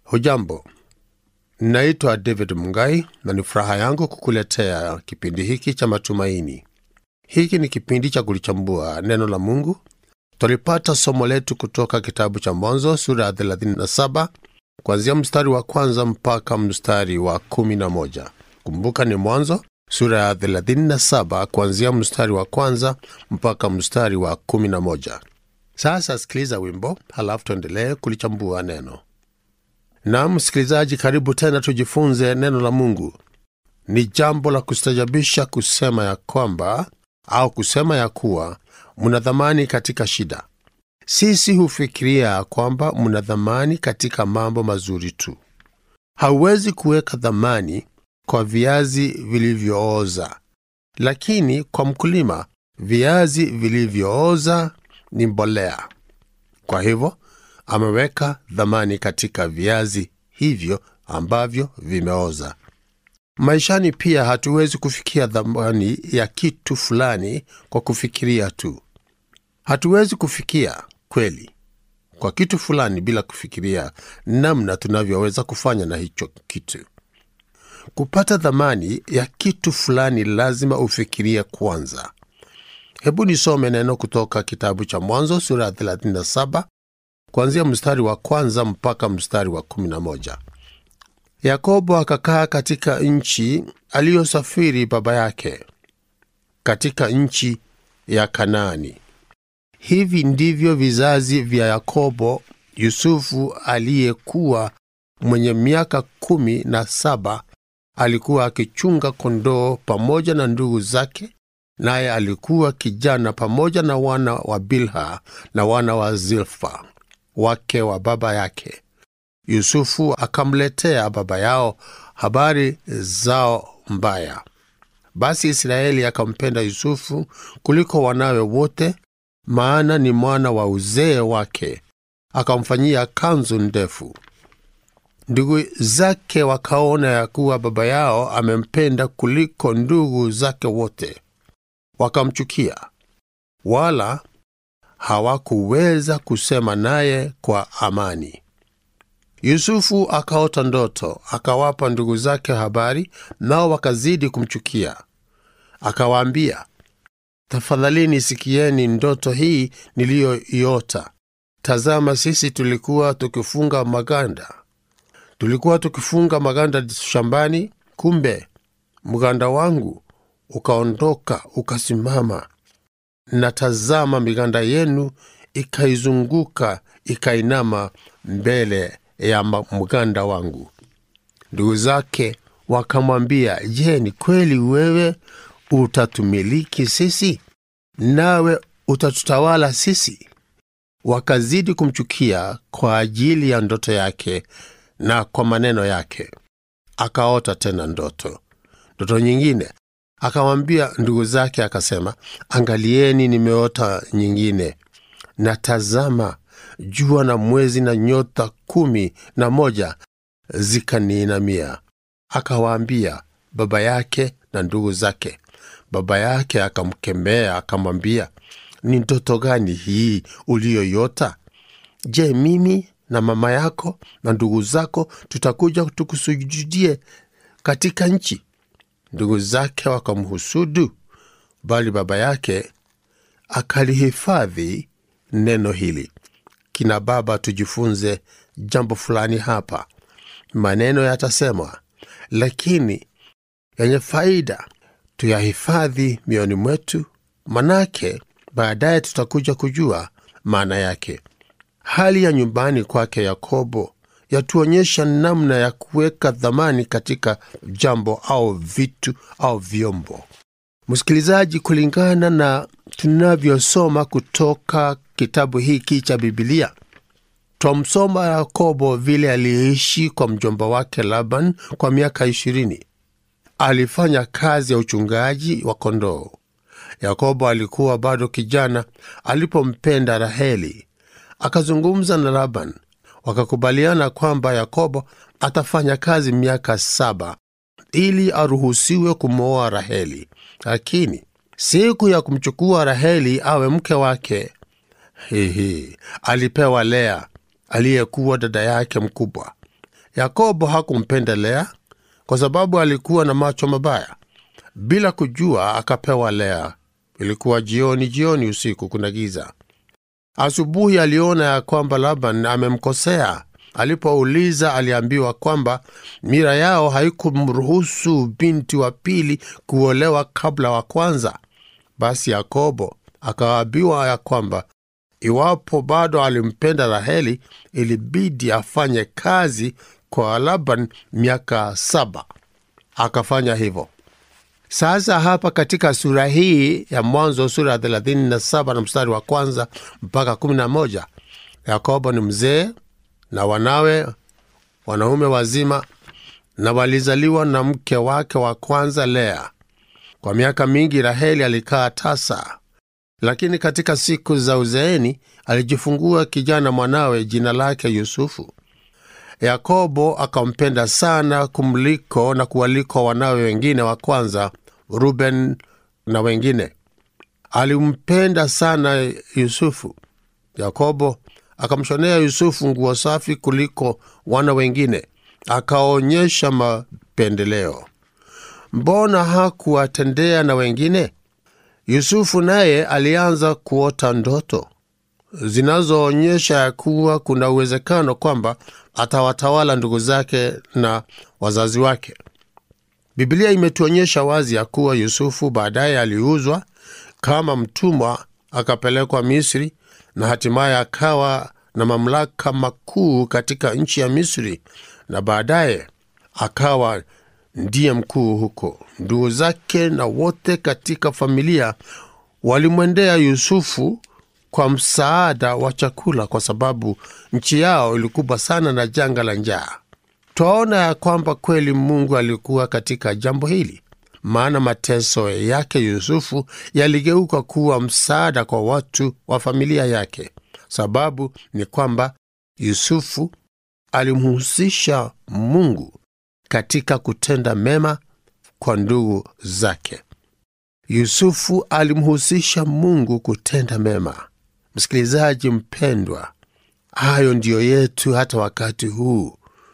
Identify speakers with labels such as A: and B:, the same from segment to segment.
A: Hujambo, naitwa David Mungai na ni furaha yangu kukuletea kipindi hiki cha matumaini. Hiki ni kipindi cha kulichambua neno la Mungu. Tulipata somo letu kutoka kitabu cha Mwanzo sura ya 37 kuanzia mstari wa kwanza mpaka mstari wa 11. Kumbuka ni Mwanzo sura ya 37 kuanzia mstari wa kwanza mpaka mstari wa 11. Sasa sikiliza wimbo, halafu tuendelee kulichambua neno. Na msikilizaji, karibu tena tujifunze neno la Mungu. Ni jambo la kustajabisha kusema ya kwamba au kusema ya kuwa mna dhamani katika shida. Sisi hufikiria kwamba mna dhamani katika mambo mazuri tu. Hauwezi kuweka dhamani kwa viazi vilivyooza, lakini kwa mkulima viazi vilivyooza ni mbolea. Kwa hivyo ameweka dhamani katika viazi hivyo ambavyo vimeoza. Maishani pia hatuwezi kufikia dhamani ya kitu fulani kwa kufikiria tu. Hatuwezi kufikia kweli kwa kitu fulani bila kufikiria namna tunavyoweza kufanya na hicho kitu. Kupata dhamani ya kitu fulani lazima ufikirie kwanza. Hebu nisome neno kutoka kitabu cha Mwanzo sura ya 37 kuanzia mstari wa kwanza mpaka mstari wa 11. Yakobo akakaa katika nchi aliyosafiri baba yake, katika nchi ya Kanaani. Hivi ndivyo vizazi vya Yakobo. Yusufu aliyekuwa mwenye miaka 17 alikuwa akichunga kondoo pamoja na ndugu zake, naye alikuwa kijana pamoja na wana wa Bilha na wana wa Zilfa, wake wa baba yake. Yusufu akamletea baba yao habari zao mbaya. Basi Israeli akampenda Yusufu kuliko wanawe wote, maana ni mwana wa uzee wake. Akamfanyia kanzu ndefu. Ndugu zake wakaona ya kuwa baba yao amempenda kuliko ndugu zake wote, wakamchukia, wala hawakuweza kusema naye kwa amani. Yusufu akaota ndoto, akawapa ndugu zake habari, nao wakazidi kumchukia. Akawaambia, tafadhalini sikieni ndoto hii niliyoiota. Tazama, sisi tulikuwa tukifunga maganda shambani, kumbe mganda wangu ukaondoka ukasimama, na tazama miganda yenu ikaizunguka ikainama mbele ya mganda wangu. Ndugu zake wakamwambia, je, ni kweli wewe utatumiliki sisi, nawe utatutawala sisi? Wakazidi kumchukia kwa ajili ya ndoto yake na kwa maneno yake. Akaota tena ndoto nyingine. Akamwambia ndugu zake akasema, angalieni, nimeota nyingine, na tazama jua na mwezi na nyota 11 zikaniinamia. Akawaambia baba yake na ndugu zake. Baba yake akamkemea akamwambia, ni ndoto gani hii uliyoyota? Je, mimi na mama yako na ndugu zako tutakuja tukusujudie katika nchi? Ndugu zake wakamhusudu, bali baba yake akalihifadhi neno hili. Kina baba, tujifunze jambo fulani hapa. Maneno yatasemwa, lakini yenye faida tuyahifadhi mioyoni mwetu, manake baadaye tutakuja kujua maana yake. Hali ya nyumbani kwake Yakobo yatuonyesha namna ya kuweka dhamani katika jambo au vitu au vyombo. Msikilizaji, kulingana na tunavyosoma kutoka kitabu hiki cha Biblia, twamsoma Yakobo vile aliishi kwa mjomba wake Laban kwa miaka 20. Alifanya kazi ya uchungaji wa kondoo. Yakobo alikuwa bado kijana alipompenda Raheli. Akazungumza na Laban, wakakubaliana kwamba Yakobo atafanya kazi miaka 7 ili aruhusiwe kumwoa Raheli. Lakini siku ya kumchukua Raheli awe mke wake, alipewa Lea aliyekuwa dada yake mkubwa. Yakobo hakumpenda Lea kwa sababu alikuwa na macho mabaya. Bila kujua akapewa Lea. Ilikuwa jioni usiku, kuna giza. Asubuhi aliona ya kwamba Laban amemkosea. Alipouliza aliambiwa kwamba mira yao haikumruhusu binti wa pili kuolewa kabla wa kwanza. Basi Yakobo akaambiwa ya kwamba iwapo bado alimpenda Raheli, ilibidi afanye kazi kwa Laban miaka 7. Akafanya hivyo. Sasa hapa katika sura hii ya Mwanzo, sura ya 37 na mstari wa 1 mpaka 11, Yakobo ni mzee na wanawe wanaume wazima, na walizaliwa na mke wake wa kwanza Lea. Kwa miaka mingi Raheli alikaa tasa, lakini katika siku za uzeeni alijifungua kijana mwanawe, jina lake Yusufu. Yakobo akampenda sana kumliko na kuwaliko wanawe wengine wa kwanza, Ruben na wengine. Alimpenda sana Yusufu. Yakobo akamshonea Yusufu nguo safi kuliko wana wengine, akaonyesha mapendeleo. Mbona hakuwatendea na wengine? Yusufu naye alianza kuota ndoto zinazoonyesha ya kuwa kuna uwezekano kwamba atawatawala ndugu zake na wazazi wake. Biblia imetuonyesha wazi ya kuwa Yusufu baadaye aliuzwa kama mtumwa, akapelekwa Misri, na hatimaye akawa na mamlaka makuu katika nchi ya Misri, na baadaye akawa ndiye mkuu huko. Ndugu zake na wote katika familia walimwendea Yusufu kwa msaada wa chakula, kwa sababu nchi yao ilikumbwa sana na janga la njaa. Twaona ya kwamba kweli Mungu alikuwa katika jambo hili, maana mateso yake Yusufu yaligeuka kuwa msaada kwa watu wa familia yake. Sababu ni kwamba Yusufu alimhusisha Mungu katika kutenda mema kwa ndugu zake. Yusufu alimhusisha Mungu kutenda mema. Msikilizaji mpendwa, hayo ndiyo yetu hata wakati huu,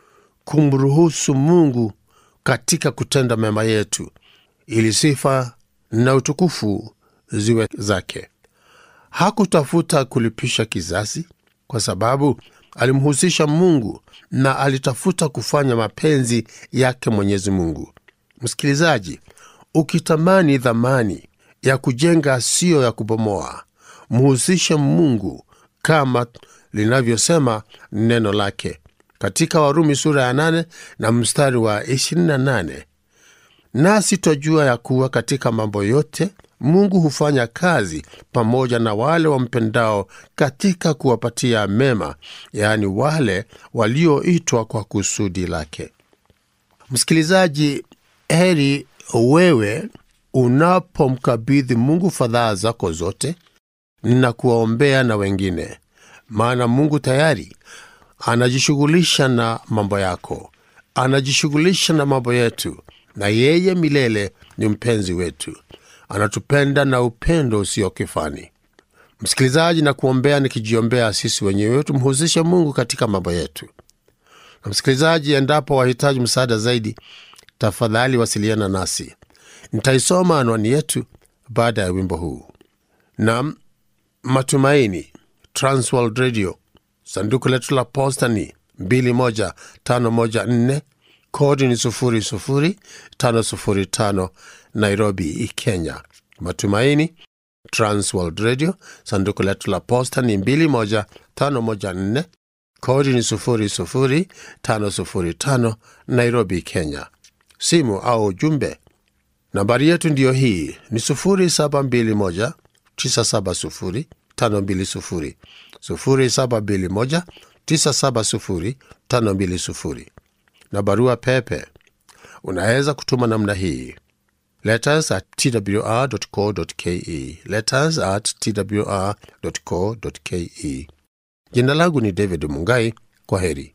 A: kumruhusu Mungu katika kutenda mema yetu, ili sifa na utukufu ziwe zake. Hakutafuta kulipisha kizazi, kwa sababu alimhusisha Mungu na alitafuta kufanya mapenzi yake Mwenyezi Mungu. Msikilizaji, ukitamani dhamani ya kujenga sio ya kubomoa, mhusishe Mungu kama linavyosema neno lake katika Warumi sura ya 8 na mstari wa 28. Nasi twajua ya kuwa katika mambo yote Mungu hufanya kazi pamoja na wale wampendao katika kuwapatia mema, yaani wale walioitwa kwa kusudi lake. Msikilizaji, heri wewe unapomkabidhi Mungu fadhaa zako zote na kuwaombea na wengine, maana Mungu tayari anajishughulisha na mambo yako, anajishughulisha na mambo yetu, na yeye milele ni mpenzi wetu. Anatupenda na upendo usio kifani. Msikilizaji, na kuombea nikijiombea sisi wenyewe tumhusishe Mungu katika mambo yetu. Na msikilizaji, endapo wahitaji msaada zaidi, tafadhali wasiliana nasi. Nitaisoma anwani yetu baada ya wimbo huu. Na Matumaini, Transworld Radio, sanduku letu la posta ni 21514, kodi ni 00505, Nairobi, Kenya. Matumaini, Transworld Radio, sanduku letu la posta ni 21514, kodi ni 00505, Nairobi, Kenya. Simu au ujumbe, nambari yetu ndiyo hii, ni 0721970520, 0721970520. Na barua pepe unaweza kutuma namna hii: letters@twr.co.ke, letters@twr.co.ke. Jina langu ni David Mungai. Kwa heri.